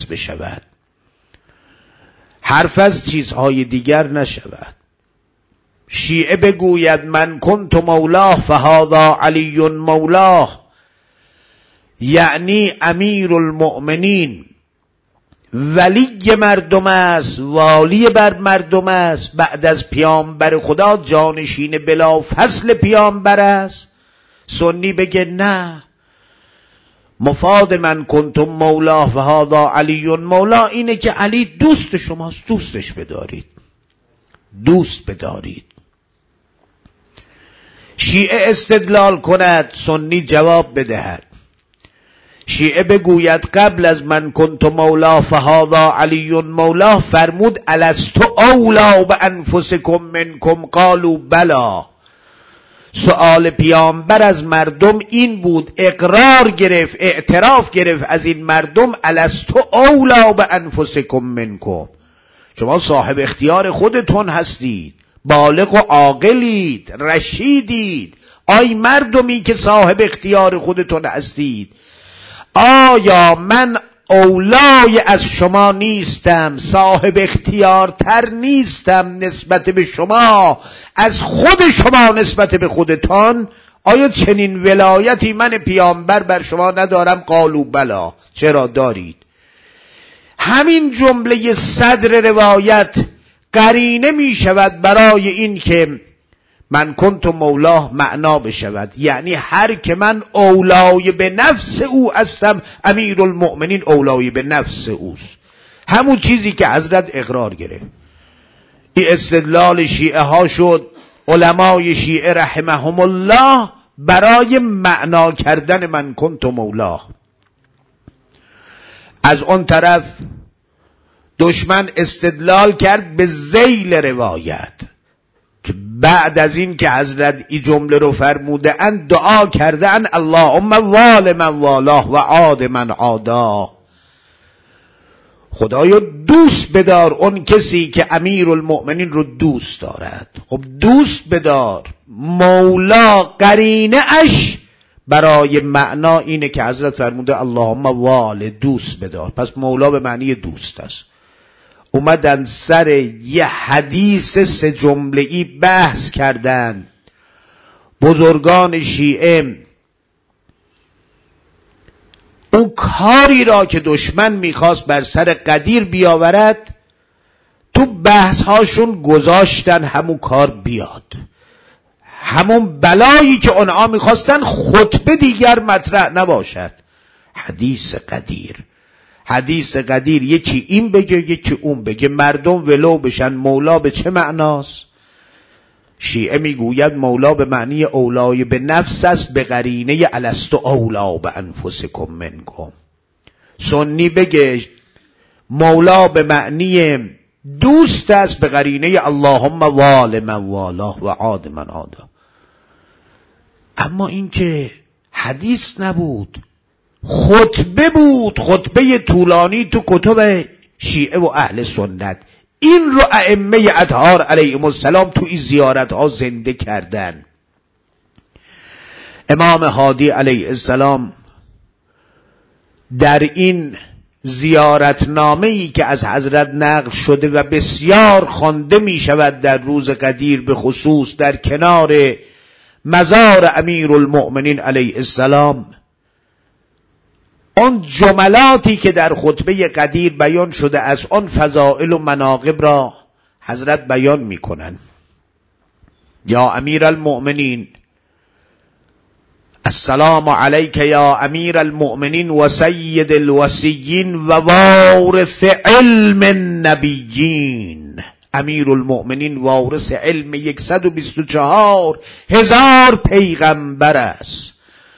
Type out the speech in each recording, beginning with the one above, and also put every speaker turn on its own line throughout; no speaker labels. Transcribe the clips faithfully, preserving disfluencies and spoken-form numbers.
بشود، حرف از چیزهای دیگر نشود. شیعه بگوید من کنت مولاه فهذا علی مولاه، یعنی امیر المؤمنین ولی مردم است، والی بر مردم است، بعد از پیامبر خدا جانشین بلا فصل پیامبر است. سنی بگه نه، مفاد من کنتم مولاه و هذا علی مولا اینه که علی دوست شماست، دوستش بدارید، دوست بدارید. شیعه استدلال کند، سنی جواب بدهد. شیعه بگوید قبل از من کنت مولا فهذا علی مولا فرمود الستو اولا بانفسکم منکم قالوا بلا. سؤال پیامبر از مردم این بود، اقرار گرفت، اعتراف گرفت از این مردم الستو اولا بانفسکم منکم، شما صاحب اختیار خودتون هستید، بالغ و عاقلید، رشیدید. آی مردمی که صاحب اختیار خودتون هستید، آیا من اولای از شما نیستم، صاحب اختیارتر نیستم نسبت به شما از خود شما نسبت به خودتان؟ آیا چنین ولایتی من پیامبر بر شما ندارم؟ قالوا بلا. چرا دارید؟ همین جمله صدر روایت قرینه می شود برای این که من کنت مولاه معنا بشود، یعنی هر که من اولای به نفس او هستم، امیر المؤمنین اولای به نفس اوست، همون چیزی که حضرت اقرار گرفت. این استدلال شیعه ها شد. علمای شیعه رحمهم الله برای معنا کردن من کنت مولاه. از اون طرف دشمن استدلال کرد به ذیل روایت که بعد از این که حضرت این جمله رو فرموده اند دعا کرده اند اللهم وال من والاه و عاد من عاداه، خدایا دوست بدار اون کسی که امیر المؤمنین رو دوست دارد. خب دوست بدار، مولا قرینه اش برای معنا اینه که حضرت فرموده اللهم وال، دوست بدار، پس مولا به معنی دوست است. اومدن سر یه حدیث سه جمله‌ای بحث کردن بزرگان شیعه. اون کاری را که دشمن میخواست بر سر قدیر بیاورد تو بحث هاشون گذاشتن همون کار بیاد، همون بلایی که اونها میخواستن خطبه دیگر مطرح نباشد. حدیث قدیر، حدیث قدیر یکی این بگه یکی اون بگه، مردم ولو بشن. مولا به چه معناست؟ شیعه میگوید مولا به معنی اولای به نفس است به قرینه الستو اولا به انفسکم منکم. سنی بگه مولا به معنی دوست است به قرینه اللهم وال من والاه و عاد من عاده. اما این که حدیث نبود، خطبه بود، خطبه طولانی تو کتب شیعه و اهل سنت. این رو ائمه اطهار علیهم السلام تو این زیارت ها زنده کردن. امام هادی علیه السلام در این زیارتنامه‌ای که از حضرت نقل شده و بسیار خوانده می شود در روز قدیر، به خصوص در کنار مزار امیر المؤمنین علیه السلام، اون جملاتی که در خطبه قدیر بیان شده از اون فضائل و مناقب را حضرت بیان می کنن. یا امیر المؤمنین السلام علیک یا امیر المؤمنین و سید الوصیین و وارث علم النبیین. امیر المؤمنین وارث علم صد و بیست و چهار هزار پیغمبر است،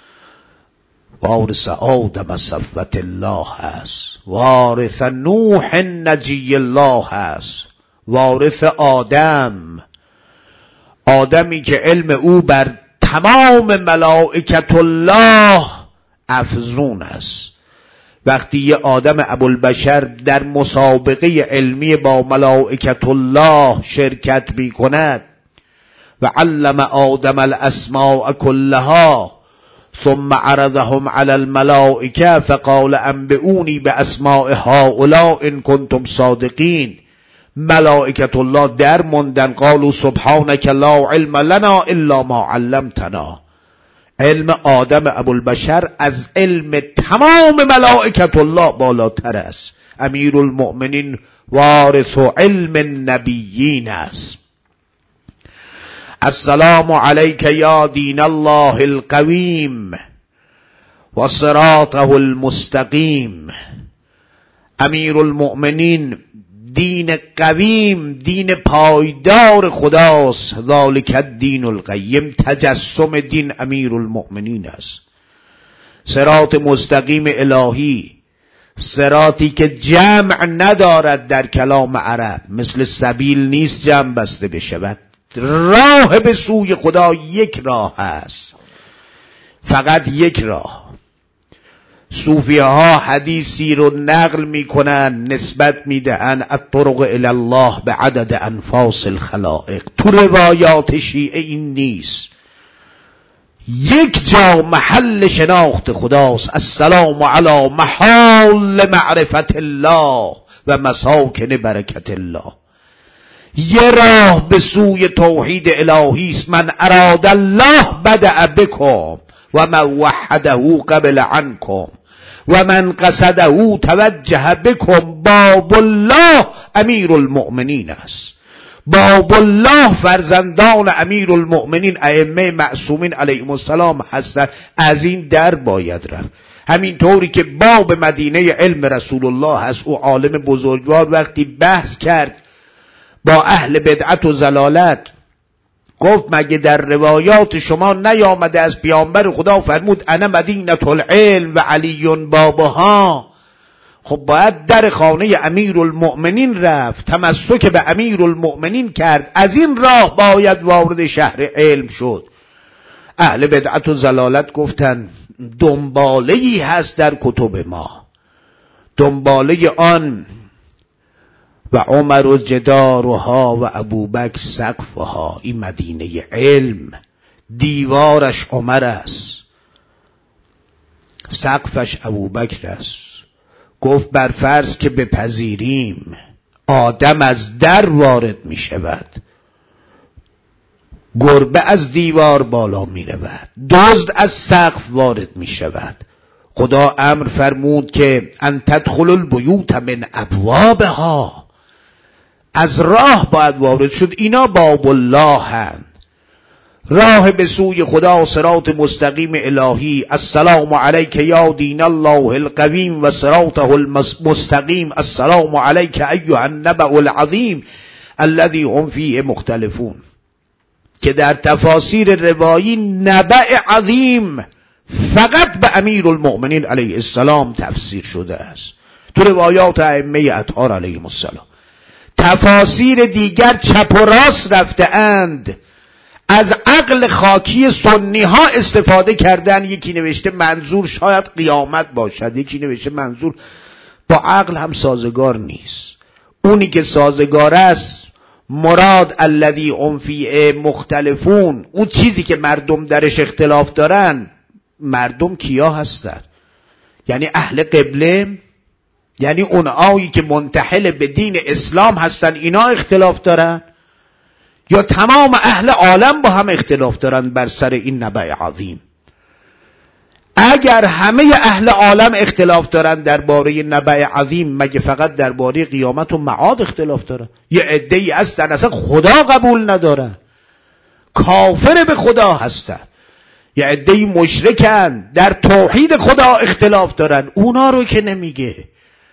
وارث آدم صفوت الله است، وارث نوح نجی الله است، وارث آدم، آدمی که علم او بر تمام ملائکت الله افزون است. وقتی یه آدم ابوالبشر در مسابقه علمی با ملائکت الله شرکت می کند و علم آدم الاسماء کلها ثم عرضهم على الملائکه فقال انبئونی باسماء هؤلاء ان کنتم صادقین. ملائکت الله در موندن، قالوا سبحانك لا علم لنا الا ما علمتنا. علم آدم ابوالبشر از علم تمام ملائکت الله بالاتر است. امیرالمؤمنین وارث علم النبیین است. السلام علیک یا دین الله القویم و صراطه المستقیم. امیرالمؤمنین دین قویم، دین پایدار خداست. ذالک الدین القیم، تجسم دین امیرالمؤمنین است. صراط مستقیم الهی، صراطی که جمع ندارد در کلام عرب، مثل سبیل نیست جمع بسته بشود. راه به سوی خدا یک راه است، فقط یک راه. صوفیه ها حدیثی رو نقل میکنن، نسبت میدهن الطرق الی الله به عدد انفاس الخلائق. تو روایات شیعه این نیست. یک جا محل شناخت خداست. السلام علی محال معرفت الله و مساکن برکت الله. یه راه به سوی توحید الهی است. من اراد الله بدأ بکم و من وحده قبل عنکم و من قصده توجه بکم. باب الله امیر المؤمنین است. باب الله فرزندان امیر المؤمنین ائمه معصومین علیهم السلام هستند. از این در باید رفت. همینطوری که باب مدینه علم رسول الله هست. او عالم بزرگوار وقتی بحث کرد با اهل بدعت و ضلالت، گفت مگه در روایات شما نیامده از پیامبر خدا فرمود انا مدینه العلم و علی بابها؟ خب باید در خانه امیرالمؤمنین رفت، تمسک به امیرالمؤمنین کرد. از این راه باید وارد شهر علم شد. اهل بدعت و ضلالت گفتن دنباله‌ای هست در کتب ما، دنباله آن و عمر و جدارها و ابوبکر سقفها. این مدینه علم، دیوارش عمر است، سقفش ابوبکر است. گفت بر فرض که بپذیریم آدم از در وارد می شود، گربه از دیوار بالا می رود، دزد از سقف وارد می شود. خدا امر فرمود که ان تدخلوا البیوت من ابوابها، از راه باید وارد شد. اینا باب الله هند، راه به سوی خدا، صراط مستقیم الهی. السلام علیک یا دین الله القویم و صراطه المستقیم. السلام علیک ایها النبأ العظیم الذی هم فیه مختلفون. که در تفاسیر روایی نبأ عظیم فقط به امیرالمؤمنین علیه السلام تفسیر شده است. تو روایات ائمه اطهار علیهم السلام تفاسیر دیگر چپ و راست رفته اند، از عقل خاکی سنی ها استفاده کردن. یکی نوشته منظور شاید قیامت باشد، یکی نوشته منظور با عقل هم سازگار نیست. اونی که سازگار است مراد الذی هم فیه مختلفون، اون چیزی که مردم درش اختلاف دارن. مردم کیا هستن؟ یعنی اهل قبله، یعنی اون آیی که منتحل به دین اسلام هستن اینا اختلاف دارن، یا تمام اهل عالم با هم اختلاف دارن بر سر این نبأ عظیم؟ اگر همه اهل عالم اختلاف دارن درباره نبأ عظیم، مگه فقط درباره قیامت و معاد اختلاف دارن؟ یه عده‌ای هستن اصلا خدا قبول ندارن، کافر به خدا هستن. یه عده‌ای مشرکن، در توحید خدا اختلاف دارن. اونا رو که نمیگه.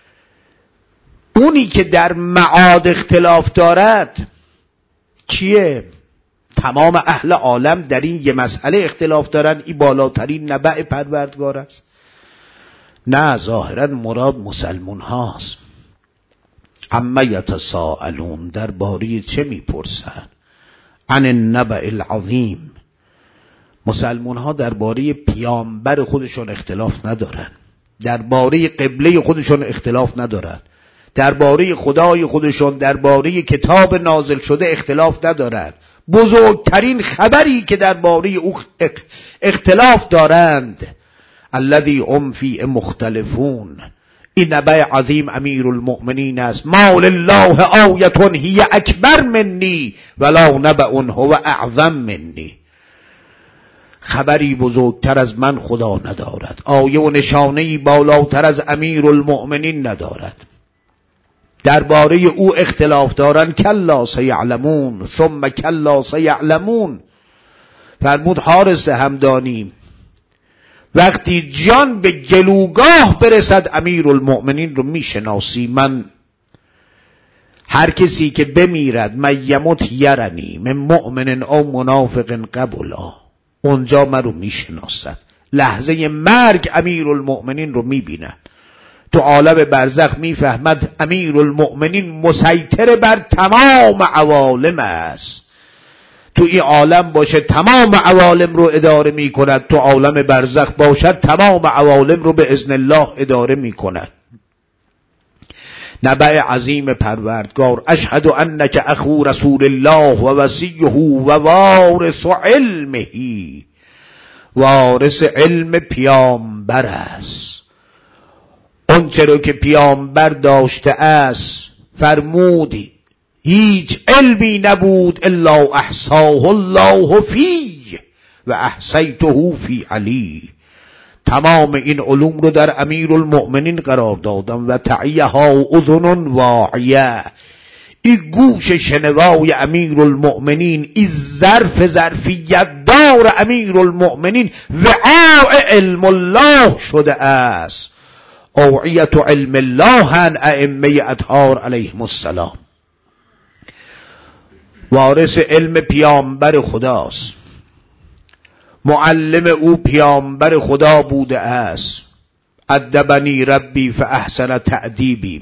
اونی که در معاد اختلاف دارد کیه؟ تمام اهل عالم در این یه مسئله اختلاف دارن، این بالاترین نبأ پروردگار است. نه، ظاهرا مراد مسلمون هاست. اما یتساءلون، درباره چه میپرسن؟ عن النبأ العظیم. مسلمون ها درباره پیامبر خودشون اختلاف ندارن، درباره قبله خودشون اختلاف ندارن، درباره خدای خودشون، درباره کتاب نازل شده اختلاف ندارن. بزرگترین خبری که درباره او اختلاف دارند الذی هم فیه مختلفون، این نبأ عظیم امیر المؤمنین است. ما لله آیة هی اکبر منی ولا نبأ هو اعظم منی. خبری بزرگتر از من خدا ندارد، آیه و نشانه‌ای بالاتر از امیر المؤمنین ندارد. درباره او اختلاف دارن، کلا سیعلمون ثم کلا سیعلمون. فرمود حارس همدانی وقتی جان به گلوگاه برسد امیر المؤمنین رو میشناسی. من هر کسی که بمیرد من یموت یرنی من مؤمن او منافق قبلا، اونجا من رو میشناسد. لحظه مرگ امیر المؤمنین رو میبیند. تو عالم برزخ میفهمد امیر المؤمنین مسیطر بر تمام عوالم است. تو این عالم باشه تمام عوالم رو اداره میکند، تو عالم برزخ باشد تمام عوالم رو به اذن الله اداره میکند. نبأ عظیم پروردگار. اشهد انک اخو رسول الله و وصیه و وارث علمه، وارث علم پیامبر است. اون چرا که پیامبر داشته است فرمودی هیچ علمی نبود الا احصاه الله فی و احصیته فی علی. تمام این علوم رو در امیر المؤمنین قرار دادم و تعیها اذن واعیه. این گوش شنوای امیر المؤمنین، این ظرف ظرفیت دار امیر المؤمنین وعاء علم الله شده است. اوعیت علم الله هن ائمه اطهار علیهم السلام. وارث علم پیامبر خداست، معلم او پیامبر خدا بوده است. ادبنی ربی فاحسن تأدیبی.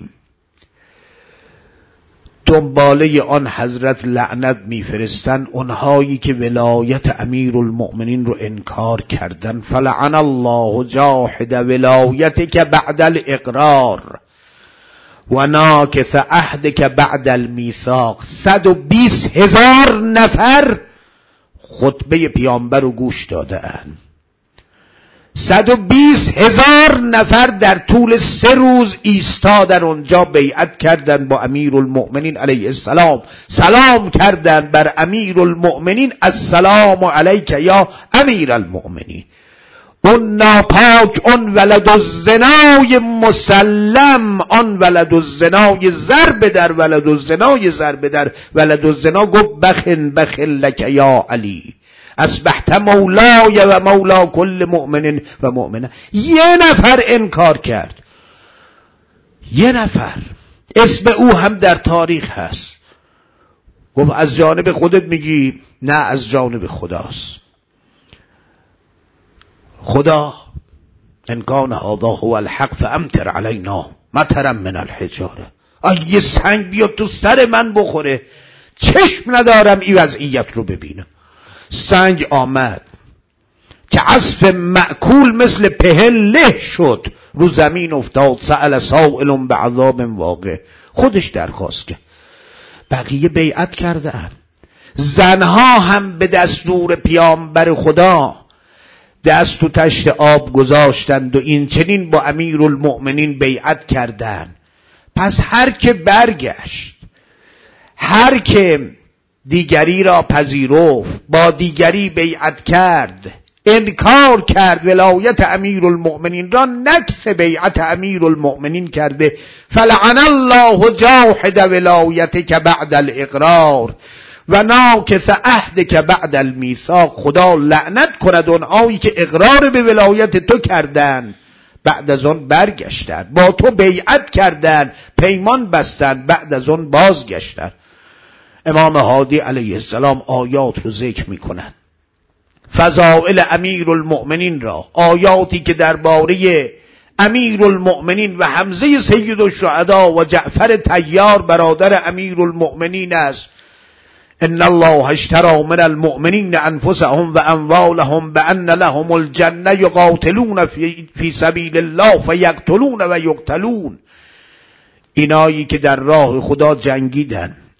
دنباله آن حضرت لعنت میفرستن اونهایی که ولایت امیر المؤمنین رو انکار کردن. فلعن الله جاحد ولایتک بعد الاقرار و ناکث عهدک بعد المیثاق. صد و بیست هزار نفر خطبه پیامبر رو گوش دادن. صد و بیست هزار نفر در طول سه روز ایستادن اونجا بیعت کردن با امیر المؤمنین علیه السلام، سلام کردن بر امیر المؤمنین. السلام علیک یا امیر المؤمنین. اون ناپاک، اون ولد الزنای مسلم، اون ولد الزنای ضرب در ولد الزنای ضرب در ولد الزنا گفت بخن بخن لک یا علی اصبحت مولای و مولا کل مؤمن و مؤمنه. یه نفر انکار کرد، یه نفر، اسم او هم در تاریخ هست. گفت از جانب خودت میگی؟ نه، از جانب خداست. خدا ان کان هذا هو الحق فامطر علینا مطرا من الحجاره. یه سنگ بیاد تو سر من بخوره، چشم ندارم این وضعیت رو ببینم. سنگ آمد که عصف مأکول مثل پهن له شد، رو زمین افتاد. سأل سائل بعذاب واقع. خودش درخواست کرد، بقیه بیعت کردن. زنها هم به دستور پیامبر خدا دست تو تشت آب گذاشتند و این چنین با امیر المؤمنین بیعت کردند. پس هر که برگشت، هر که دیگری را پذیرفت، با دیگری بیعت کرد، انکار کرد ولایت امیر المؤمنین را، نکث بیعت امیر المؤمنین کرده، فلعن الله جاحد ولایتک بعد الاقرار و ناکث عهدک بعد المیثاق. خدا لعنت کند اونهایی که اقرار به ولایت تو کردن، بعد از اون برگشتن، با تو بیعت کردن، پیمان بستن، بعد از اون بازگشتن. امام هادی علیه السلام آیات رو ذکر می کند، فضائل امیر المؤمنین را، آیاتی که درباره امیر المؤمنین و حمزه سید الشهدا و جعفر طیار برادر امیر المؤمنین است. ان الله اشتری من المؤمنین انفسهم و اموالهم بان لهم الجنه یقاتلون فی, فی سبیل الله فیقتلون و یقتلون. اینایی که در راه خدا جنگیدن،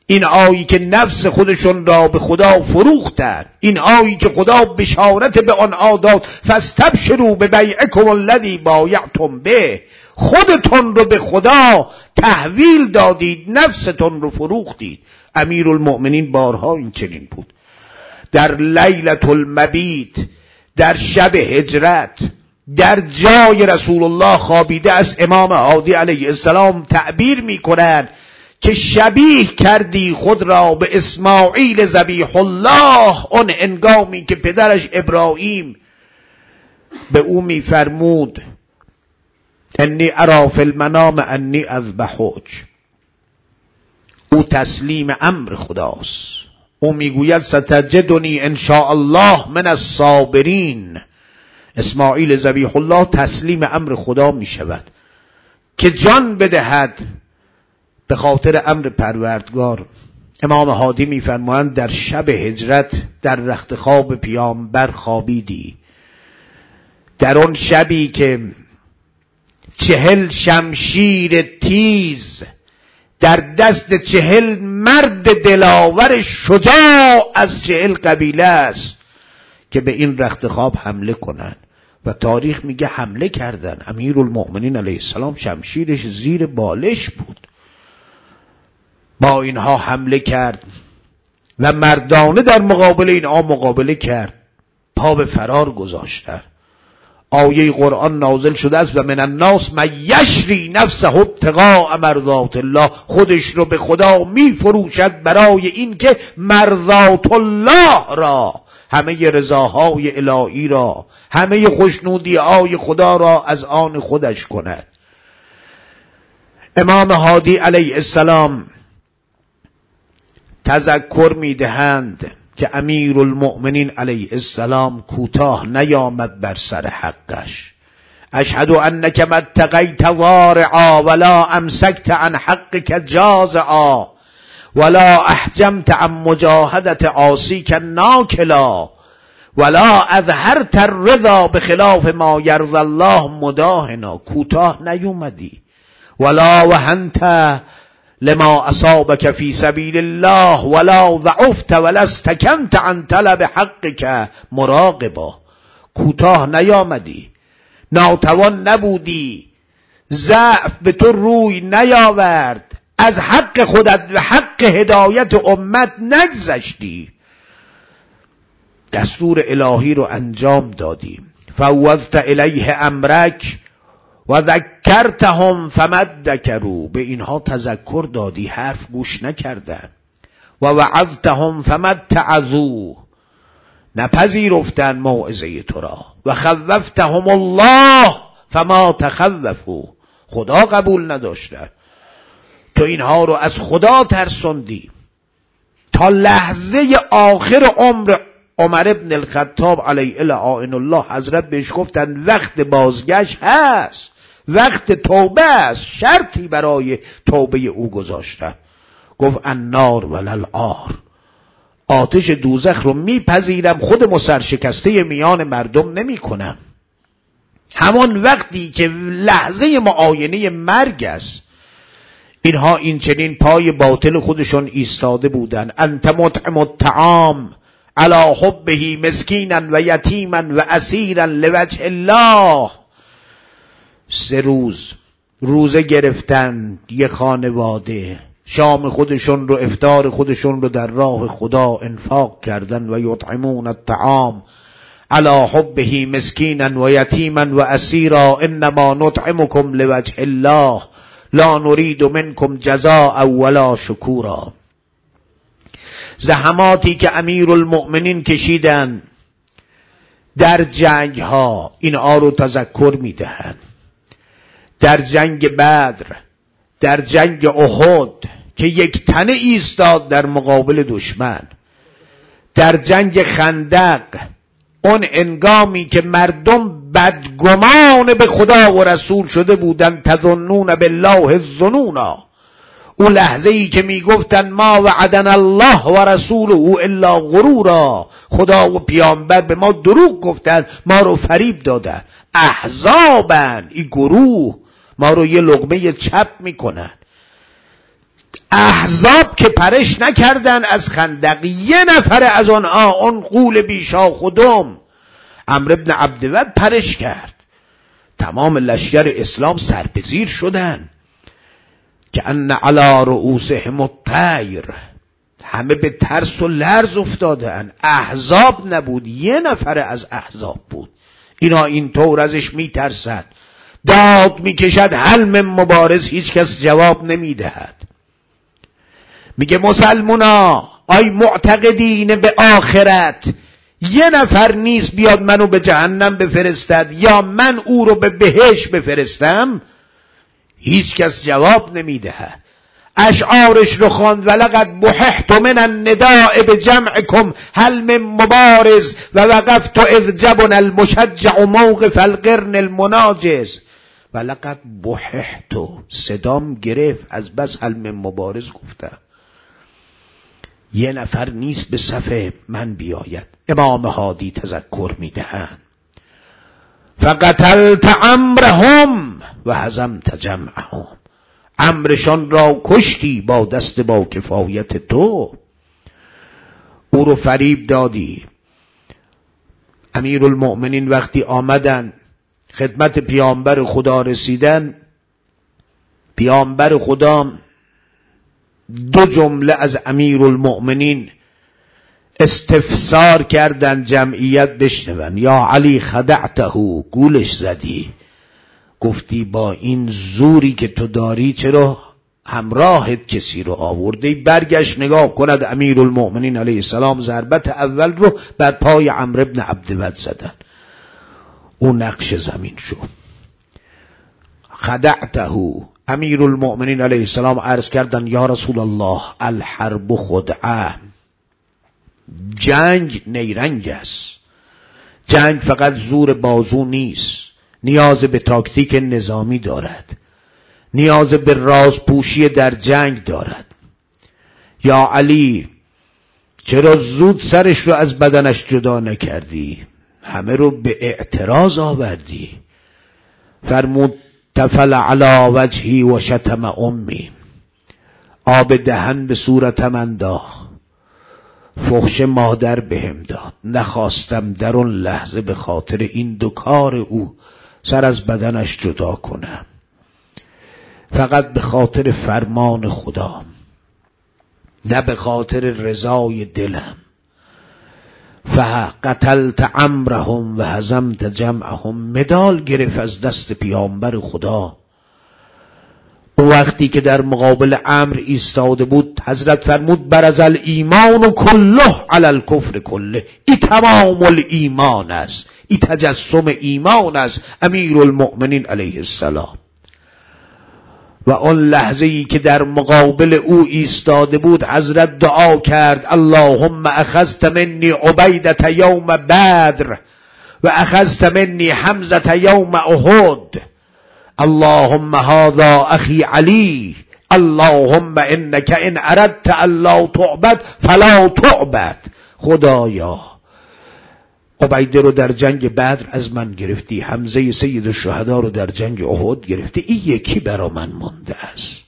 این هایی که نفس خودشون را به خدا فروختند، این هایی که خدا بشارت به آنها داد فاستبشروا ببیعکم الذی بایعتم به، خودتون رو به خدا تحویل دادید، نفستون رو فروختید. امیرالمؤمنین بارها این چنین بود. در لیلة المبیت، در شب هجرت، در جای رسول الله خوابیده است. امام هادی علیه السلام تعبیر می کنند که شبیه کردی خود را به اسماعیل ذبیح الله، اون هنگامی که پدرش ابراهیم به او می فرمود انی ارا فی المنام انی اذبحک. او تسلیم امر خداست. او میگوید ستجدنی ان شاء الله من الصابرین. اسماعیل ذبیح الله تسلیم امر خدا می شود که جان بدهد به خاطر امر پروردگار. امام هادی می فرمایند در شب هجرت در رخت خواب پیامبر خوابیدی، در اون شبی که چهل شمشیر تیز در دست چهل مرد دلاور شجاع از چهل قبیله است که به این رخت خواب حمله کنند و تاریخ میگه حمله کردن. امیرالمؤمنین علیه السلام شمشیرش زیر بالش بود، با اینها حمله کرد و مردانه در مقابل اینها مقابله کرد، پا به فرار گذاشتن. آیه قرآن نازل شده است و من الناس من یشری نفسه ابتغاء مرضات الله، خودش رو به خدا می فروشد برای این که مرضات الله را، همه رضاهای الهی را، همه خوشنودی های خدا را از آن خودش کند. امام هادی علیه السلام تذکر می دهند که امیرالمؤمنین علیه السلام کوتاه نیامد بر سر حقش. اشهد انک ما اتقیت ضارعا ولا امسکت عن حقک جازعا ولا احجمت عن مجاهدت عاصیک ناکلا ولا اظهرت الرضا بخلاف ما یرضی الله مداهنا. کوتاه نیومدی. ولا وهنت لما اصابك في سبيل الله ولا ضعفت ولا استكنت عن طلب حقك مراقبا. کوتاه نیامدی، ناتوان نبودی، ضعف به تو روی نیاورد، از حق خودت و حق هدایت امت نگذشتی، دستور الهی رو انجام دادی. فوضت الیه امرک و ذکرتهم فمدکروا، به اینها تذکر دادی، حرف گوش نکردن. و وعظتهم فمتعظوا، نپذیرفتن موعظه تو را. و خوفتهم الله فما تخوفوا، خدا قبول نداشتن، تو اینها رو از خدا ترسوندی. تا لحظه آخر عمر عمر ابن الخطاب علیه لعائن الله حضرت بهش گفتن وقت بازگشت هست، وقت توبه است، شرطی برای توبه او گذاشتن. گفت النار وللعار، آتش دوزخ رو میپذیرم، خودمو سرشکسته میان مردم نمی کنم. همان وقتی که لحظه معاینه مرگ است، اینها این چنین پای باطل خودشون ایستاده بودن. انت مطعم الطعام علی حبه مسکینا و یتیما و اسیرا لوجه الله. سه روز روزه گرفتن یه خانواده، شام خودشون رو، افطار خودشون رو در راه خدا انفاق کردن. و یطعمون الطعام علی حبه مسکینا و یتیما و اسیرا انما نطعمکم لوجه الله لا نرید منکم جزاء ولا شکورا. زحماتی که امیرالمؤمنین کشیدن در جنگ ها، اینها رو تذکر میدهند. در جنگ بدر، در جنگ احد که یک تنه ایستاد در مقابل دشمن، در جنگ خندق، اون انگامی که مردم بدگمان به خدا و رسول شده بودن، تظنون بالله الظنونا، اون لحظه ای که میگفتن ما وعدنا الله و رسوله الا غرورا، خدا و پیامبر به ما دروغ گفتن، ما رو فریب دادن، احزابن، این گروه ما رو یه لقمه چپ میکنن. احزاب که پرش نکردن از خندق، یه نفر از آنها، اون غول بیشا خودم عمرو بن عبدود پرش کرد. تمام لشکر اسلام سربزیر شدن که ان علی رؤوسهم الطیر، همه به ترس و لرز افتادن. احزاب نبود، یه نفر از احزاب بود. اینا اینطور ازش میترسد، داد میکشد هل من مبارز، هیچ کس جواب نمیدهد. میگه مسلمونا آی معتقدین به آخرت، یه نفر نیست بیاد منو به جهنم بفرستد یا من او رو به بهشت بفرستم؟ هیچ کس جواب نمیدهد. اشعارش رو خواند: ولقد بححت من النداء بجمعکم هل من مبارز و وقفت اذ جبن المشجع موقف القرن المناجز. ولقد بححت، صدام گرفت از بس هل من مبارز گفتم. یه نفر نیست به صف من بیاید. امام هادی تذکر میدهند: فقتلت امرهم و هزمت جمعهم، امرشان را کشتی با دست با کفایت تو. او رو فریب دادی. امیرالمؤمنین وقتی آمدن خدمت پیامبر خدا رسیدن، پیامبر خدا دو جمله از امیرالمؤمنین استفسار کردن جمعیت بشنون: یا علی خدعته، گولش زدی، گفتی با این زوری که تو داری چرا همراهت کسی رو آورده؟ برگشت نگاه کند امیرالمؤمنین علیه السلام ضربت اول رو بر پای عمرو بن عبدود زدن، او نقش زمین شد. خدعته، امیرالمؤمنین علیه السلام عرض کردن: یا رسول الله الحرب خدعه، جنگ نیرنگ است. جنگ فقط زور بازو نیست، نیاز به تاکتیک نظامی دارد، نیاز به رازپوشی در جنگ دارد. یا علی چرا زود سرش رو از بدنش جدا نکردی؟ همه رو به اعتراض آوردی. فرمود: تفل علی وجهی و شتم امی، آب دهن به صورتم انداخت، فحش مادر بهم داد. نخواستم در اون لحظه به خاطر این دو کار او سر از بدنش جدا کنم، فقط به خاطر فرمان خدا، نه به خاطر رضای دلم. فقتلت امرهم و هزمت جمعهم، مدال گرفت از دست پیامبر خدا. او وقتی که در مقابل امر ایستاده بود، حضرت فرمود: برز الایمان کله علی الکفر کله، این تمام الایمان است، این تجسم ایمان است امیرالمؤمنین علیه السلام. و اون لحظه ای که در مقابل او ایستاده بود، حضرت دعا کرد: اللهم اخذت منی عبیدة یوم بدر و اخذت منی حمزة یوم احد، اللهم هذا اخی علی، اللهم انک ان اردت الا تعبد فلا تعبد. خدایا عبیده رو در جنگ بدر از من گرفتی، حمزه سید الشهدا رو در جنگ احد گرفتی، این یکی برا من مونده است.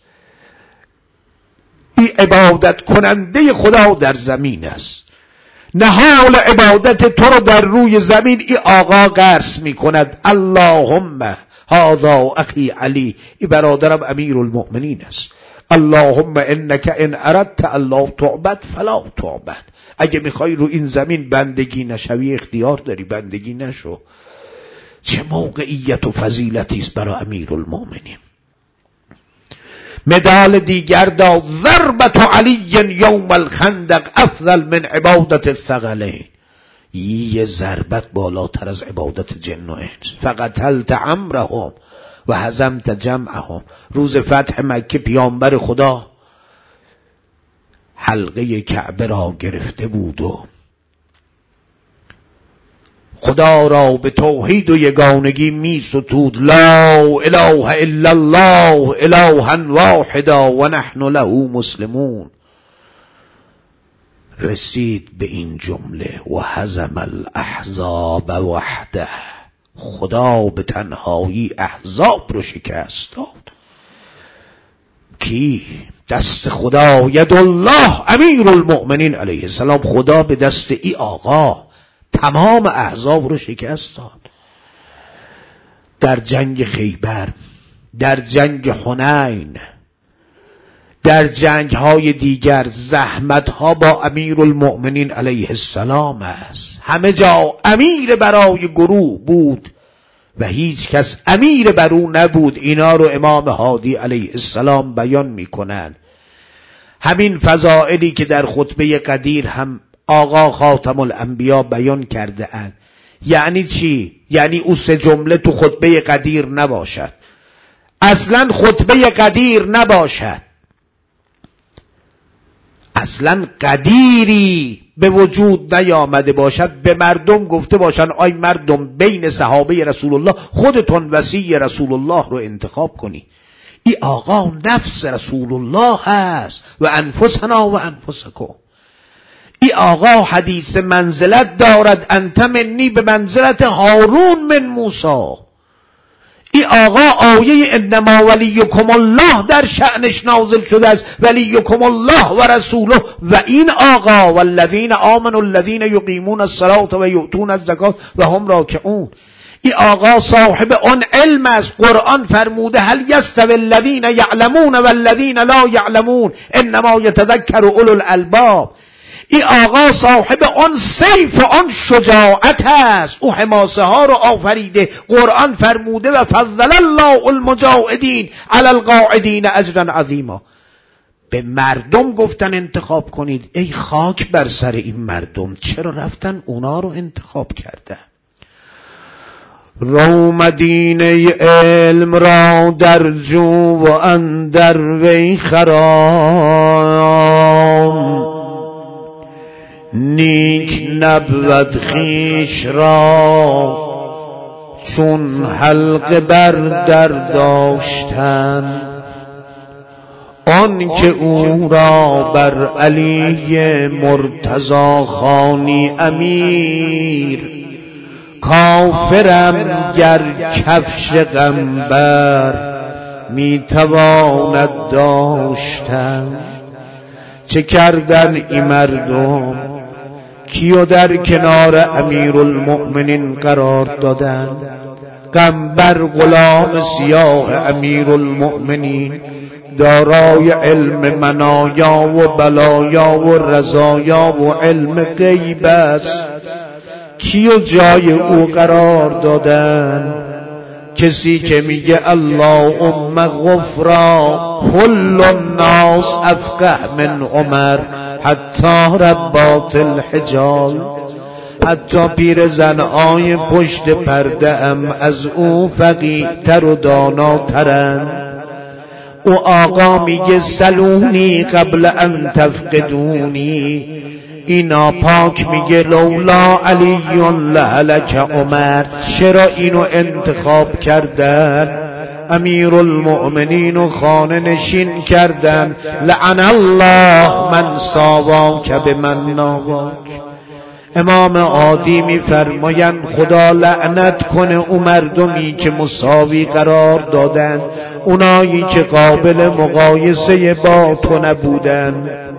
این عبادت کننده خدا در زمین است، نهال عبادت تو رو در روی زمین این آقا قرص می کند: اللهم هذا اخی علی، این برادرم امیرالمؤمنین است، اللهم انک ان اردت الا تعبد فلا تعبد. اگه میخوای رو این زمین بندگی نشوی، اختیار داری بندگی نشو. چه موقعیت و فضیلتی است برای امیرالمؤمنین. مدال دیگر داد: ضربت علی یوم الخندق افضل من عبادت الثقلین، یه ضربت بالاتر از عبادت جن و انس. فقتلت امرهم و هزمت جمعهم. روز فتح مکه پیامبر خدا حلقه کعبه را گرفته بود و خدا را به توحید و یگانگی می ستود: لا اله الا الله الها واحدا و نحن له مسلمون. رسید به این جمله: و هزم الاحزاب وحده، خدا به تنهایی احزاب رو شکست داد. کی؟ دست خدا، ید الله امیر المؤمنین علیه السلام، خدا به دست ای آقا تمام احزاب رو شکست داد. در جنگ خیبر، در جنگ حنین، در جنگ های دیگر زحمت ها با امیر المؤمنین علیه السلام است. همه جا امیر برای گروه بود و هیچ کس امیر بر او نبود. اینا رو امام هادی علیه السلام بیان میکنن. همین فضائلی که در خطبه قدیر هم آقا خاتم الانبیا بیان کرده اند. یعنی چی؟ یعنی او سه جمله تو خطبه قدیر نباشد، اصلا خطبه قدیر نباشد، اصلا قدیری به وجود نیامده باشد، به مردم گفته باشن آی مردم بین صحابه رسول الله خودتون وصی رسول الله رو انتخاب کنی. ای آقا نفس رسول الله هست و انفسنا و انفسکم. ای آقا حدیث منزلت دارد، انت منی به منزلت هارون من موسی. ای آقا آیه انما ولیکم الله در شأنش نازل شده است، ولیکم الله و رسوله. و این آقا والذین آمنوا الذین یقیمون الصلاة و یؤتون الزکاة و هم راکعون. ای آقا صاحب آن علم است. قرآن فرموده هل یستوی الذین یعلمون والذین لا یعلمون انما یتذکر اولو الالباب. ای آقا صاحب آن سیف و آن شجاعت است. او حماسه ها رو آفریده. قرآن فرموده و فضل الله المجاهدین علی القاعدین اجرا عظیما. به مردم گفتن انتخاب کنید. ای خاک بر سر این مردم، چرا رفتن اونا رو انتخاب کردن؟ رو مدینه علم را در جو و اندر وی خرام، نیک نبود خیش را چون حلقه بر در داشتن. آن که او را بر علی مرتضی خوانی امیر، کافرم گر کفش غمبر میتواند داشتن. چه کردن این مردم؟ کیو در کنار امیر المؤمنین قرار دادن؟ غمبر غلام سیاه امیر المؤمنین، دارای علم منایا و بلایا و رضایا و علم غیب است. کیو جای او قرار دادن؟ کسی که میگه اللهم غفرا کل الناس افقه من عمر حتی ربات الحجال. حتی پیر زنهای پشت پرده ام از او فقیه تر و داناترند. او آقا میگه سلونی قبل ان تفقدونی. اینا پاک میگه لولا علی لهلک عمر. چرا اینو انتخاب کردن؟ امیر المؤمنین و خانه نشین کردن. لعن الله من ساواک بمن ناواک. امام عادی میفرمایند خدا لعنت کنه او مردمی که مساوی قرار دادن، اونایی که قابل مقایسه با تو نبودن.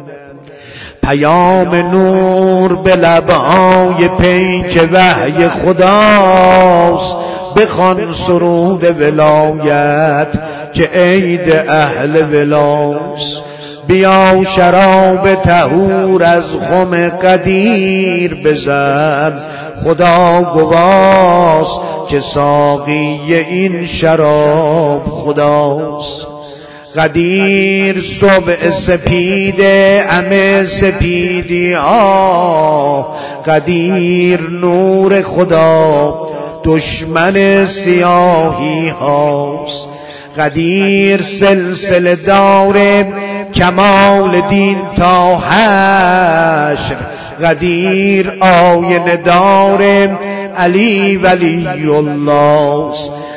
پیام نور به لبهای پیک وحی خداست. بخوان سرود ولایت که عید اهل ولاست. بیا شراب طهور از خم قدیر بزن. خدا گواست که ساقی این شراب خداست. قدیر صبح سپید همه سپیدی ها، قدیر نور خدا دشمن سیاهی هاست. قدیر سلسله دار کمال دین تا حشر. قدیر آینه دار علی ولی الله.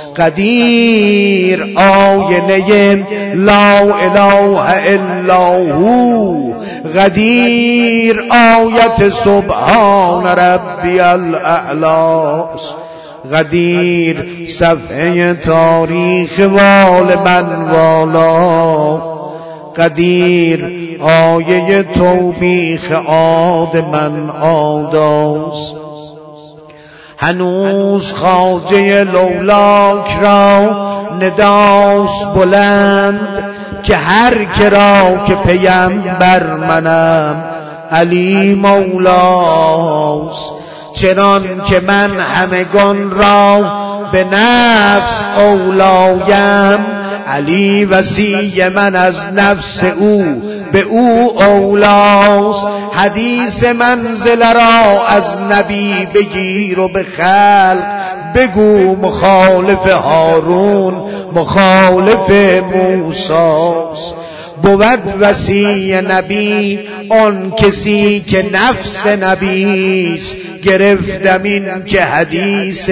قدیر آینه لا اله الا هو. قدیر آیت سبحان ربی الاعلی. قدیر صفحه تاریخ وال من والا. قدیر آیه توبیخ عاد من عاداست. هنوز خواجه لولاک را نداست بلند که هر کرا که پیمبر منم علی مولاست. چنان که من همگان را به نفس اولایم، علی وصی من از نفس او به او اولاست. حدیث منزل را از نبی بگیر و به خلق بگو مخالف هارون مخالف موسیست. بود وصی نبی آن کسی که نفس نبیست. گرفتم این که حدیث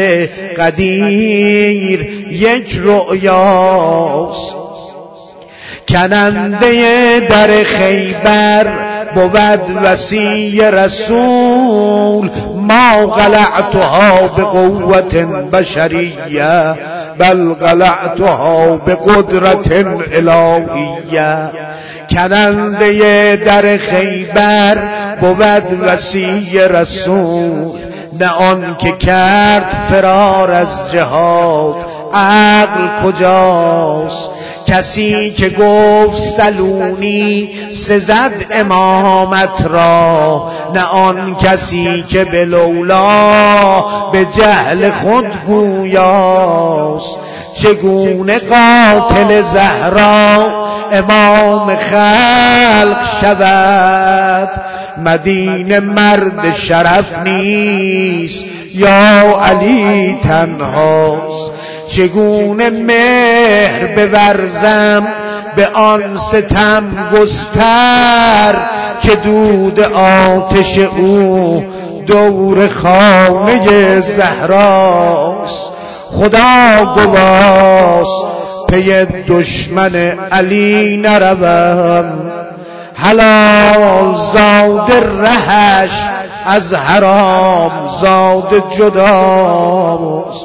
قدیر یک رؤیاست. کننده در خیبر بود وصی رسول، ما قلعتها بقوت بشریه بل قلعتها بقدرت الهیه. کننده در خیبر بود وصی رسول، نه آن که کرد فرار از جهاد. عقل کجاست؟ کسی که گفت سلونی سزد امامت را، نه آن کسی که به لولا به جهل خود گویاست. چگونه قاتل زهرا امام خلق شود؟ مدینه مرد شرف نیست یا علی تنهاست. چگونه مهر بورزم به آن ستم گستر که دود آتش او دور خانه زهراست. خدا گواست پی دشمن علی نروم، حلال زاد رهش از حرام زاد جداست.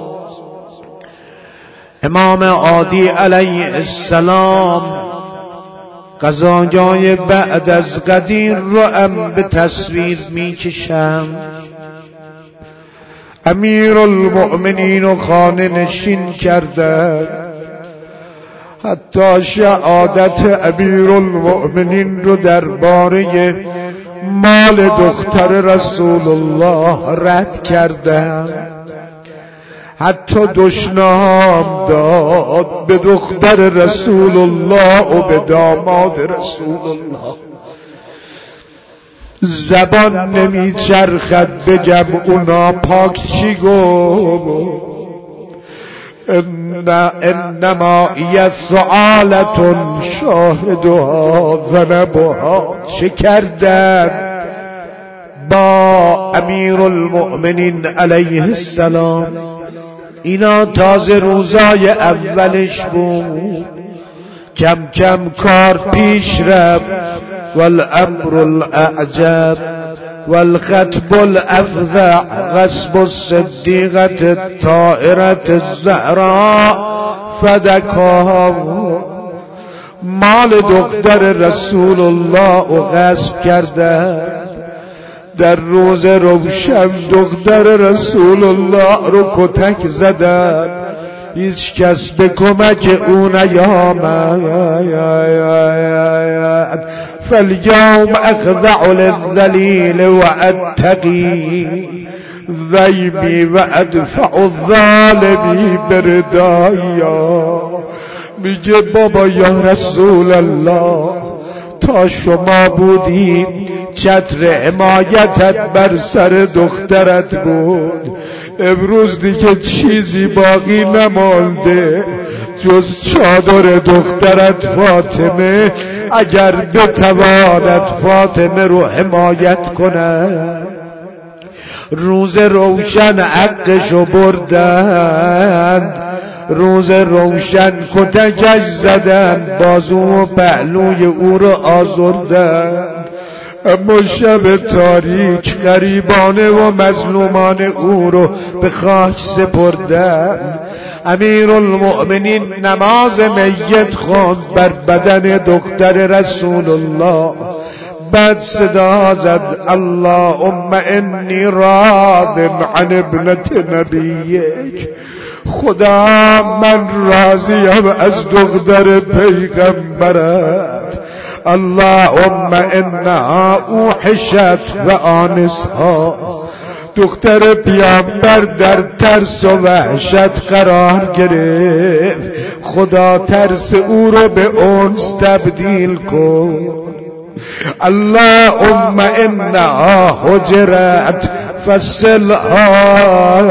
امام عادی علیه السلام قضایای بعد از قدیر رو هم به تصویر می کشم. امیر المؤمنین و خانه نشین کرده، حتی شهادت امیر المؤمنین رو درباره مال دختر رسول الله رد کرده. حتی دشنام داد به دختر رسول الله و به داماد رسول الله. زبان نمی چرخد بگم اونا پاک چی گفت. ان انما هي سؤالة شاهدها ذنبها. چه کردن با امیر المؤمنین علیه السلام؟ اینا تازه روزای اولش بود، کم کم کار پیش رفت. والامر الاعجب والخطب الافظع غصب الصدیقة الطاهرة الزهراء فدکاها. مال دختر رسول الله و غصب کرده. در روز روشن دختر رسول الله رو کتک زدن. هیچ کس به کمک او نیامد. فالیوم اخضع للذلیل و اتقی ذیبی و ادفع الظالمی بردایا. میگه بابا یا رسول الله، تا شما بودی چتر حمایتت بر سر دخترت بود، امروز دیگه چیزی باقی نمانده جز چادر دخترت فاطمه. اگر بتواند فاطمه رو حمایت کند. روز روشن حقشو بردن، روز روشن کتکش زدن، بازو و پهلوی او رو آزردن. اما شب تاریک غریبانه و مظلومان او رو به خاک سپردن. امیر المؤمنین نماز میت خواند بر بدن دختر رسول الله. بعد صدا زد اللهم انی راض عن ابنت نبیک، خدا من راضیم از دختر پیغمبرت. اللهم انها اوحشت و آنسها، دختر پیامبر در ترس و وحشت قرار گرفت، خدا ترس او رو به انس تبدیل کن. اللهم انها هجرت فصلها،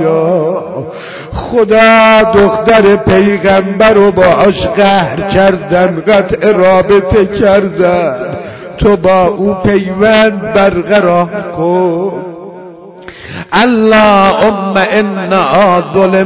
خدا دختر پیغمبر رو باش قهر کردن، قطع رابطه کردن، تو با او پیوند برقرار کن. اللهم انها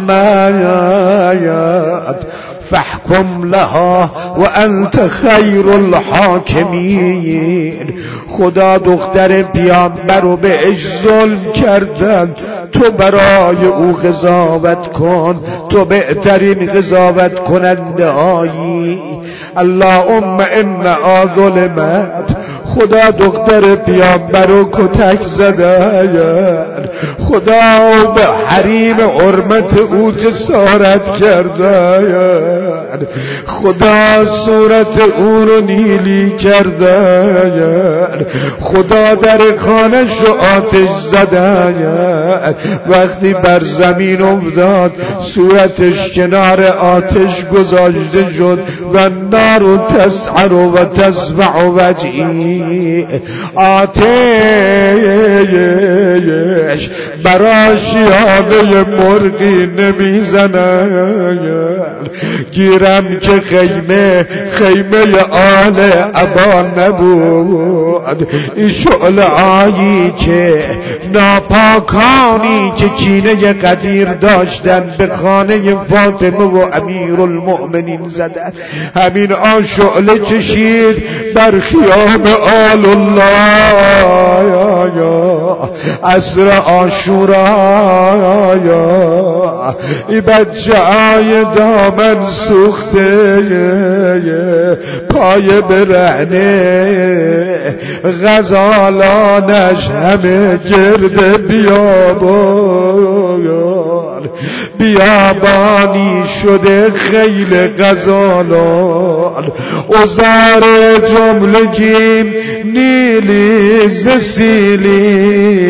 ظلمت فاحكم لها وانت خیر الحاکمین. خدا دختر پیامبر رو بهش ظلم کردن، تو برای او قضاوت کن، تو بهترین قضاوت کننده آیی. اللهم انها ظلمت، خدا دختر پیامبر رو کتک زدن، خدا به حریم حرمت او جسارت کردن، خدا صورت او رو نیلی کردن، خدا در خانش رو آتش زدن. وقتی بر زمین افتاد صورتش کنار آتش گذاشته شد و نار تسعر و تسبع وجهی، آتش برای شیانه مرغی نمیزنن. گیرم که خیمه خیمه آل ابا نبود، این شعله آیی که ناپاکانی که کینه قدیر داشتن به خانه فاطمه و امیر المؤمنین زدن، همین آن شعله کشید در خیام آل الله. عصر عاشورا ای بچه های دامن سوخته پای برهنه، غزالانش همه گرد بیابان، بیابانی شده خیل غزالان، ازار جملگیم نیلی زسیلی،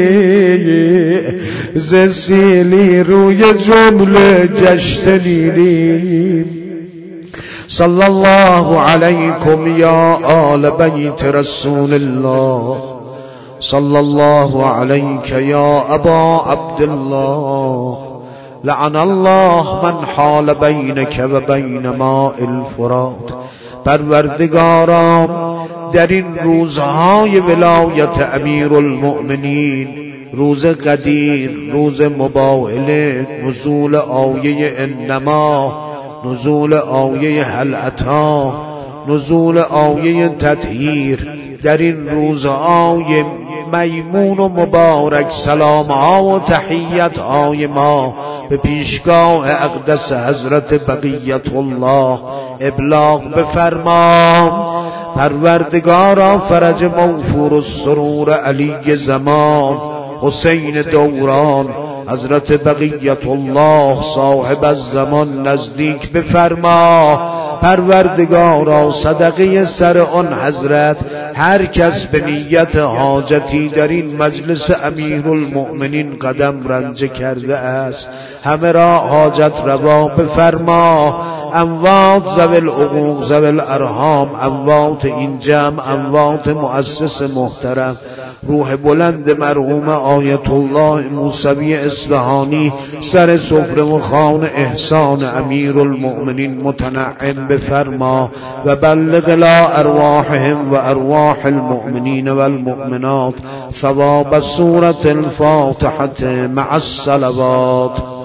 زسیلی روی جمله گشت نیلی. صلی الله علیکم یا آل بیت رسول الله، صلی الله علیک یا ابا عبدالله، لعن الله من حال بینک و بین ماء الفرات. پروردگارا در این روزهای ولایت امیر المؤمنین، روز قدیر، روز مباهله، نزول آیه انما، نزول آیه هل اتی، نزول آیه تطهیر، در این روزهای میمون و مبارک سلامها و تحیتهای ما به پیشگاه اقدس حضرت بقیت الله ابلاغ بفرما. پروردگارا فرج موفور السرور علی زمان، حسین دوران، حضرت بقیت الله صاحب الزمان نزدیک بفرما. پروردگارا صدقه سر آن حضرت هر کس به نیت حاجتی در این مجلس امیر المؤمنین قدم رنج کرده است، همه را حاجت روا بفرما. اموات ذوی العقوق ذوی الارحام، اموات این جمع، اموات مؤسس محترم، روح بلند مرحوم آیت الله موسوی اصفهانی سر سفره و خوان احسان امیر المؤمنین متنعم بفرما و بلغ لا ارواحهم و ارواح المؤمنین و المؤمنات ثواب سورة الفاتحة مع الصلوات.